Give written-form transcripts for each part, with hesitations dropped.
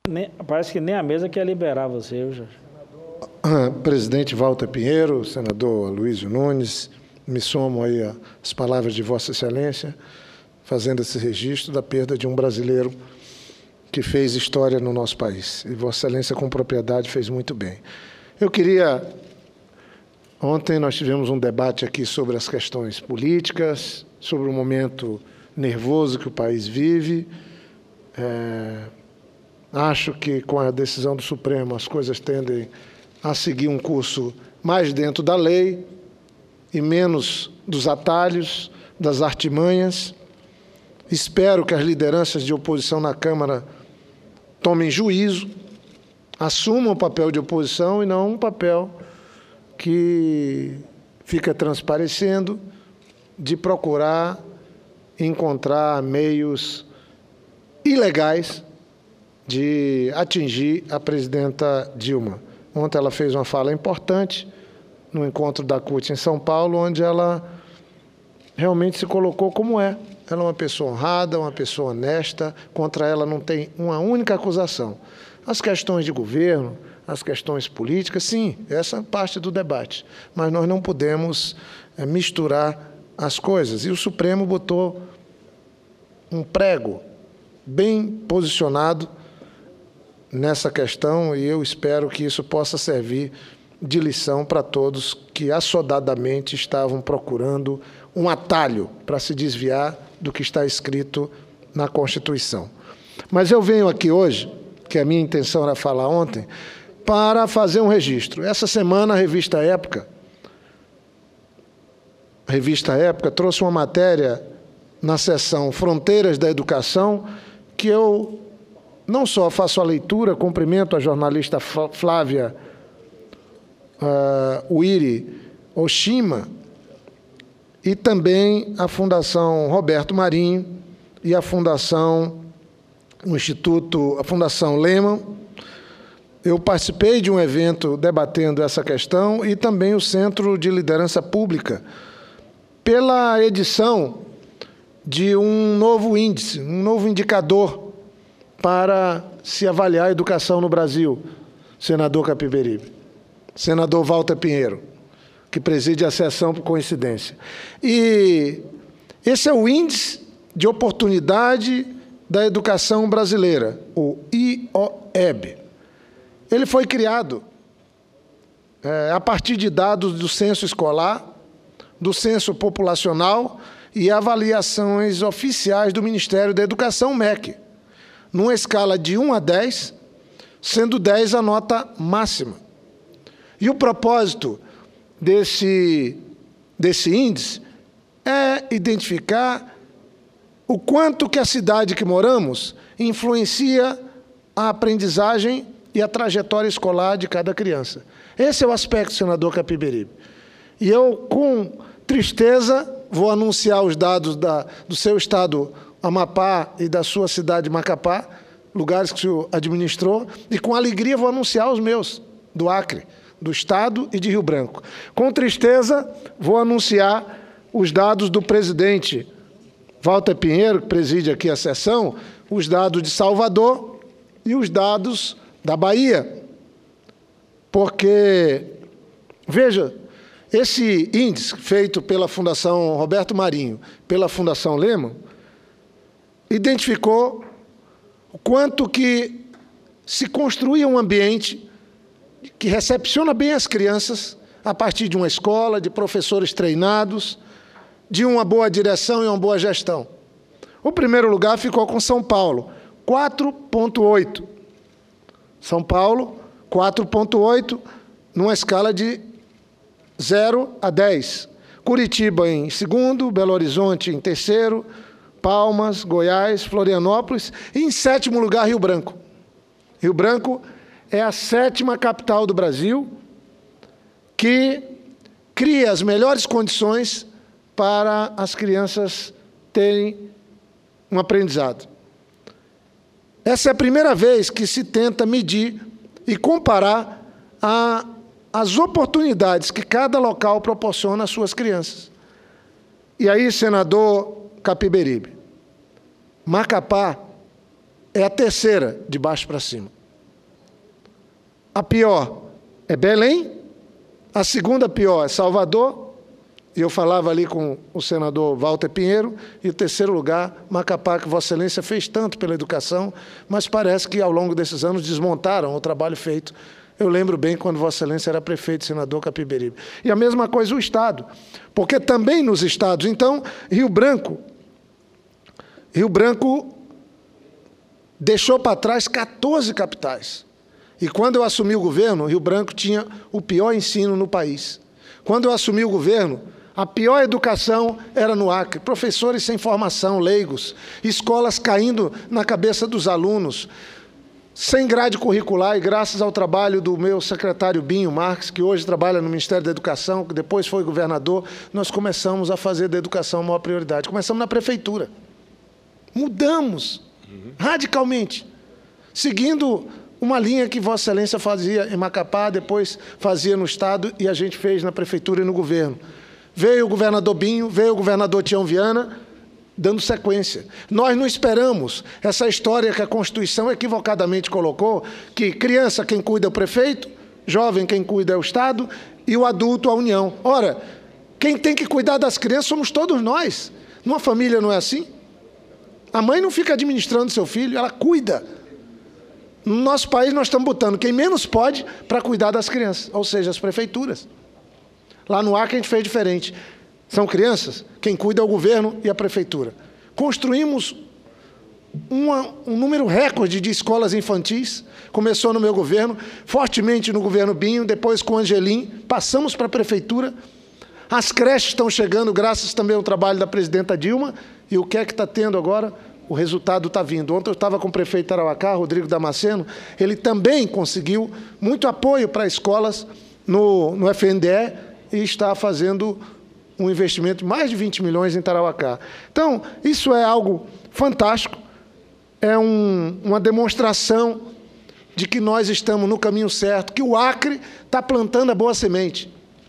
Parece que nem a mesa quer liberar você, viu, Jorge? Presidente Walter Pinheiro, senador Aloysio Nunes, me somo aí às palavras de Vossa Excelência, fazendo esse registro da perda de um brasileiro que fez história no nosso país. E Vossa Excelência, com propriedade, fez muito bem. Ontem nós tivemos um debate aqui sobre as questões políticas, sobre o momento nervoso que o país vive. Acho que, com a decisão do Supremo, as coisas tendem a seguir um curso mais dentro da lei e menos dos atalhos, das artimanhas. Espero que as lideranças de oposição na Câmara tomem juízo, assumam o papel de oposição e não um papel que fica transparecendo de procurar encontrar meios ilegais de atingir a presidenta Dilma. Ontem ela fez uma fala importante no encontro da CUT em São Paulo, onde ela realmente se colocou como é. Ela é uma pessoa honrada, uma pessoa honesta, contra ela não tem uma única acusação. As questões de governo, as questões políticas, sim, essa é parte do debate, mas nós não podemos misturar as coisas. E o Supremo botou um prego bem posicionado nessa questão, e eu espero que isso possa servir de lição para todos que assodadamente estavam procurando um atalho para se desviar do que está escrito na Constituição. Mas eu venho aqui hoje, que a minha intenção era falar ontem, para fazer um registro. Essa semana a revista Época trouxe uma matéria na seção Fronteiras da Educação, que eu não só faço a leitura, cumprimento a jornalista Flávia Uiri Oshima e também a Fundação Roberto Marinho e a Fundação Lehman. Eu participei de um evento debatendo essa questão e também o Centro de Liderança Pública, pela edição de um novo índice, um novo indicador para se avaliar a educação no Brasil, senador Capiberibe, senador Walter Pinheiro, que preside a sessão por coincidência. E esse é o Índice de Oportunidade da Educação Brasileira, o IOEB. Ele foi criado a partir de dados do censo escolar, do censo populacional e avaliações oficiais do Ministério da Educação, MEC, numa escala de 1 a 10, sendo 10 a nota máxima. E o propósito desse índice é identificar o quanto que a cidade que moramos influencia a aprendizagem e a trajetória escolar de cada criança. Esse é o aspecto, senador Capiberibe. E eu, com tristeza, vou anunciar os dados do seu estado, Amapá, e da sua cidade, Macapá, lugares que o senhor administrou, e com alegria vou anunciar os meus, do Acre, do Estado e de Rio Branco. Com tristeza, vou anunciar os dados do presidente Walter Pinheiro, que preside aqui a sessão, os dados de Salvador e os dados da Bahia. Porque, veja, esse índice feito pela Fundação Roberto Marinho, pela Fundação Lehman, identificou o quanto que se construía um ambiente que recepciona bem as crianças a partir de uma escola, de professores treinados, de uma boa direção e uma boa gestão. O primeiro lugar ficou com São Paulo, 4,8. São Paulo, 4,8, numa escala de 0 a 10. Curitiba em segundo, Belo Horizonte em terceiro, Palmas, Goiás, Florianópolis e, em sétimo lugar, Rio Branco. Rio Branco é a 7ª capital do Brasil, que cria as melhores condições para as crianças terem um aprendizado. Essa é a primeira vez que se tenta medir e comparar as oportunidades que cada local proporciona às suas crianças. E aí, senador Capiberibe, Macapá é a terceira de baixo para cima. a pior é Belém, a segunda pior é Salvador, e eu falava ali com o senador Walter Pinheiro, e o terceiro lugar, Macapá, que Vossa Excelência fez tanto pela educação, mas parece que ao longo desses anos desmontaram o trabalho feito. Eu lembro bem quando Vossa Excelência era prefeito e senador Capiberibe. E a mesma coisa o Estado, porque também nos estados, então, Rio Branco deixou para trás 14 capitais. E quando eu assumi o governo, Rio Branco tinha o pior ensino no país. Quando eu assumi o governo, a pior educação era no Acre. Professores sem formação, leigos, escolas caindo na cabeça dos alunos, sem grade curricular, e graças ao trabalho do meu secretário Binho Marques, que hoje trabalha no Ministério da Educação, que depois foi governador, nós começamos a fazer da educação a maior prioridade. Começamos na prefeitura. Mudamos radicalmente, seguindo uma linha que Vossa Excelência fazia em Macapá, depois fazia no Estado, e a gente fez na prefeitura e no governo. Veio o governador Binho, veio o governador Tião Viana, dando sequência. Nós não esperamos essa história que a Constituição equivocadamente colocou, que criança quem cuida é o prefeito, jovem quem cuida é o Estado, e o adulto a União. Ora, quem tem que cuidar das crianças somos todos nós. Numa família não é assim? A mãe não fica administrando seu filho, ela cuida. No nosso país, nós estamos botando quem menos pode para cuidar das crianças, ou seja, as prefeituras. Lá no Acre, a gente fez diferente. São crianças, quem cuida é o governo e a prefeitura. Construímos um número recorde de escolas infantis, começou no meu governo, fortemente no governo Binho, depois com o Angelim, passamos para a prefeitura. As creches estão chegando, graças também ao trabalho da presidenta Dilma, e o que é que está tendo agora? O resultado está vindo. Ontem eu estava com o prefeito de Arauacá, Rodrigo Damasceno, ele também conseguiu muito apoio para escolas no FNDE e está fazendo um investimento de mais de 20 milhões em Tarauacá. Então, isso é algo fantástico, é uma demonstração de que nós estamos no caminho certo, que o Acre está plantando a boa semente,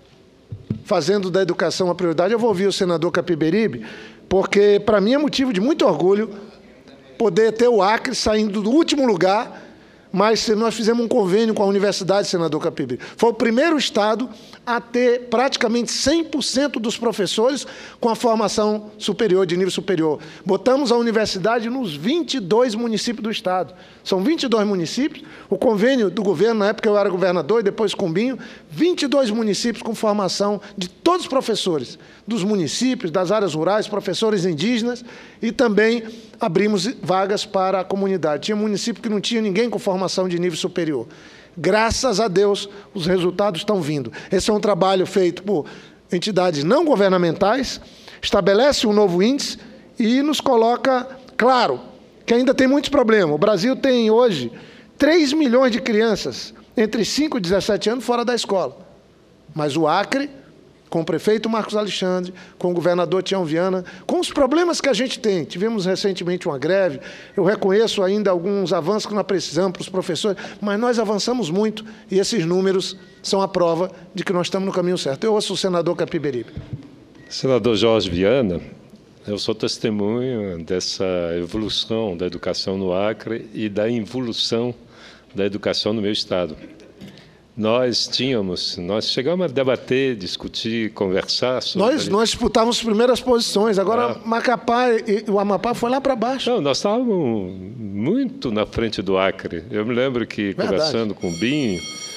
fazendo da educação uma prioridade. Eu vou ouvir o senador Capiberibe, porque, para mim, é motivo de muito orgulho poder ter o Acre saindo do último lugar, mas nós fizemos um convênio com a Universidade, senador Capiberibe. Foi o primeiro estado a ter praticamente 100% dos professores com a formação superior, de nível superior. Botamos a universidade nos 22 municípios do estado. São 22 municípios. O convênio do governo, na época eu era governador e depois com Binho, 22 municípios com formação de todos os professores, dos municípios, das áreas rurais, professores indígenas, e também abrimos vagas para a comunidade. Tinha município que não tinha ninguém com formação de nível superior. Graças a Deus, os resultados estão vindo. Esse é um trabalho feito por entidades não governamentais, estabelece um novo índice e nos coloca, claro, que ainda tem muitos problemas. O Brasil tem hoje 3 milhões de crianças entre 5 e 17 anos fora da escola. Mas o Acre, com o prefeito Marcos Alexandre, com o governador Tião Viana, com os problemas que a gente tem. Tivemos recentemente uma greve, eu reconheço ainda alguns avanços que nós precisamos para os professores, mas nós avançamos muito e esses números são a prova de que nós estamos no caminho certo. Eu ouço o senador Capiberibe. Senador Jorge Viana, eu sou testemunha dessa evolução da educação no Acre e da involução da educação no meu estado. Nós chegamos a debater, discutir, conversar sobre... Nós disputávamos as primeiras posições, agora Macapá e o Amapá foi lá para baixo. Não, nós estávamos muito na frente do Acre. Eu me lembro que, conversando com o Binho,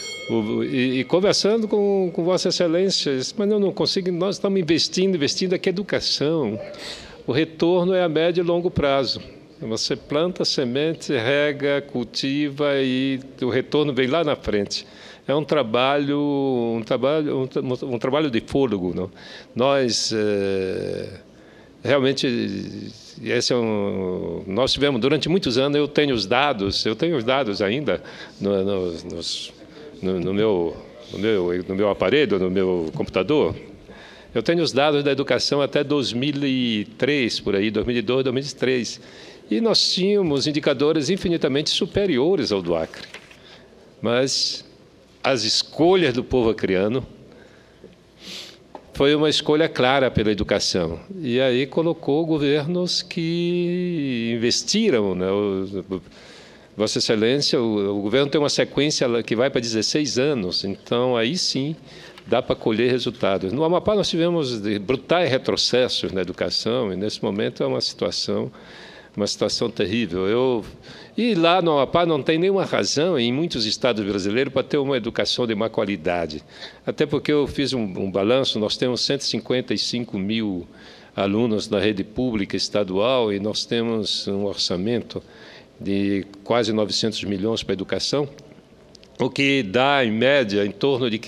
e conversando com Vossa Excelência, mas eu não consigo, nós estamos investindo aqui em educação. O retorno é a médio e longo prazo. Você planta semente, rega, cultiva e o retorno vem lá na frente. É um trabalho de fôlego, não? Nós realmente nós tivemos durante muitos anos. Eu tenho os dados ainda no meu aparelho, no meu computador. Eu tenho os dados da educação até 2003, por aí, 2002, 2003. E nós tínhamos indicadores infinitamente superiores ao do Acre. Mas as escolhas do povo acreano foi uma escolha clara pela educação. E aí colocou governos que investiram, né, Vossa Excelência, o governo tem uma sequência que vai para 16 anos, então aí sim dá para colher resultados. No Amapá nós tivemos brutais retrocessos na educação e nesse momento é uma situação terrível. E lá no Amapá não tem nenhuma razão, em muitos estados brasileiros, para ter uma educação de má qualidade. Até porque eu fiz um balanço, nós temos 155 mil alunos na rede pública estadual e nós temos um orçamento de quase 900 milhões para a educação, o que dá, em média, em torno de R$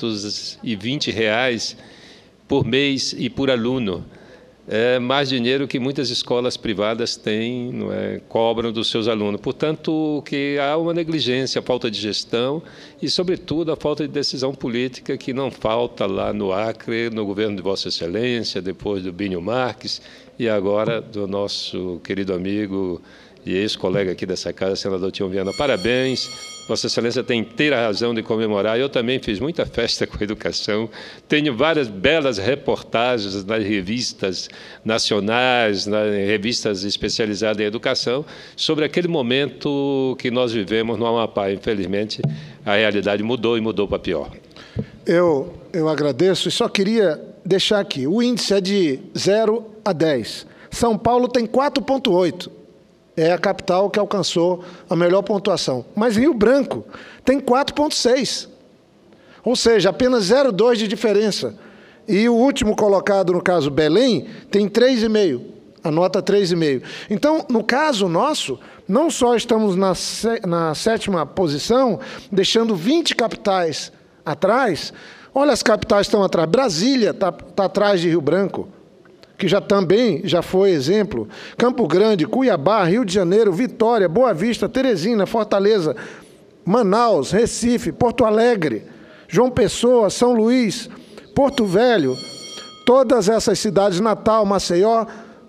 520 por mês e por aluno. É mais dinheiro que muitas escolas privadas têm, não é, cobram dos seus alunos. Portanto, que há uma negligência, a falta de gestão e, sobretudo, a falta de decisão política que não falta lá no Acre, no governo de Vossa Excelência, depois do Binho Marques e agora do nosso querido amigo e ex-colega aqui dessa casa, senador Tião Viana. Parabéns. Vossa Excelência tem inteira razão de comemorar. Eu também fiz muita festa com a educação. Tenho várias belas reportagens nas revistas nacionais, nas revistas especializadas em educação, sobre aquele momento que nós vivemos no Amapá. Infelizmente, a realidade mudou e mudou para pior. Eu agradeço e só queria deixar aqui. O índice é de 0 a 10. São Paulo tem 4,8. É a capital que alcançou a melhor pontuação. Mas Rio Branco tem 4,6. Ou seja, apenas 0,2 de diferença. E o último colocado, no caso Belém, tem 3,5. A nota 3,5. Então, no caso nosso, não só estamos na 7ª posição, deixando 20 capitais atrás. Olha, as capitais estão atrás. Brasília está atrás de Rio Branco, que também já foi exemplo. Campo Grande, Cuiabá, Rio de Janeiro, Vitória, Boa Vista, Teresina, Fortaleza, Manaus, Recife, Porto Alegre, João Pessoa, São Luís, Porto Velho, todas essas cidades, Natal, Maceió,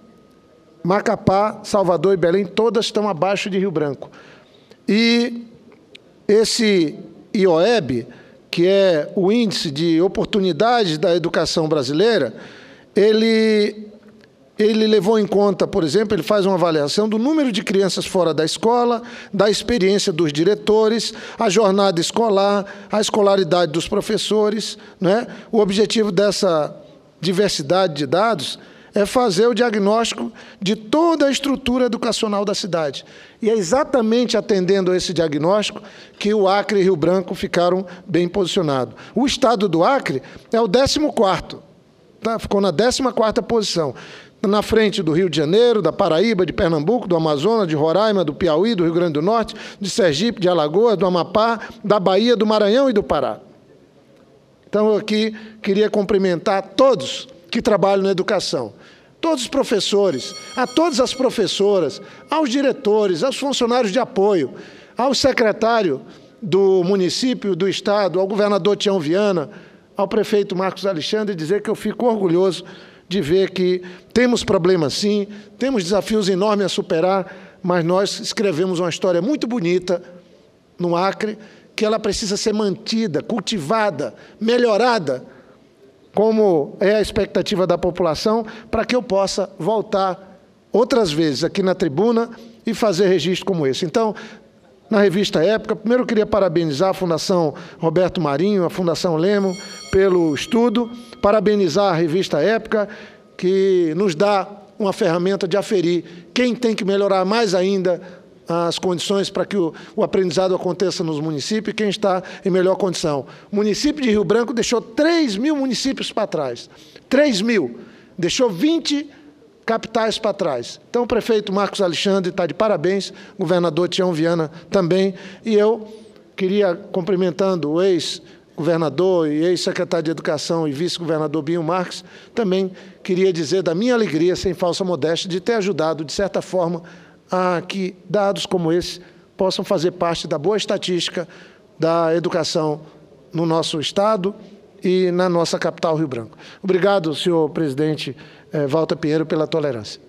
Macapá, Salvador e Belém, todas estão abaixo de Rio Branco. E esse IOEB, que é o Índice de Oportunidades da Educação Brasileira, ele levou em conta, por exemplo, ele faz uma avaliação do número de crianças fora da escola, da experiência dos diretores, a jornada escolar, a escolaridade dos professores, né? O objetivo dessa diversidade de dados é fazer o diagnóstico de toda a estrutura educacional da cidade. E é exatamente atendendo a esse diagnóstico que o Acre e Rio Branco ficaram bem posicionados. O estado do Acre é o 14º. Ficou na 14ª posição, na frente do Rio de Janeiro, da Paraíba, de Pernambuco, do Amazonas, de Roraima, do Piauí, do Rio Grande do Norte, de Sergipe, de Alagoas, do Amapá, da Bahia, do Maranhão e do Pará. Então, eu aqui queria cumprimentar todos que trabalham na educação, todos os professores, a todas as professoras, aos diretores, aos funcionários de apoio, ao secretário do município, do estado, ao governador Tião Viana, ao prefeito Marcos Alexandre, dizer que eu fico orgulhoso de ver que temos problemas sim, temos desafios enormes a superar, mas nós escrevemos uma história muito bonita no Acre, que ela precisa ser mantida, cultivada, melhorada, como é a expectativa da população, para que eu possa voltar outras vezes aqui na tribuna e fazer registro como esse. Então, na revista Época, primeiro eu queria parabenizar a Fundação Roberto Marinho, a Fundação Lemo, pelo estudo, parabenizar a revista Época, que nos dá uma ferramenta de aferir quem tem que melhorar mais ainda as condições para que o aprendizado aconteça nos municípios e quem está em melhor condição. O município de Rio Branco deixou 3.000 municípios para trás. 3.000. Deixou 20 capitais para trás. Então, o prefeito Marcos Alexandre está de parabéns, o governador Tião Viana também, e eu queria, cumprimentando o ex-governador e ex-secretário de Educação e vice-governador Binho Marques, também queria dizer da minha alegria, sem falsa modéstia, de ter ajudado, de certa forma, a que dados como esse possam fazer parte da boa estatística da educação no nosso estado e na nossa capital, Rio Branco. Obrigado, senhor presidente Walter Pinheiro, pela tolerância.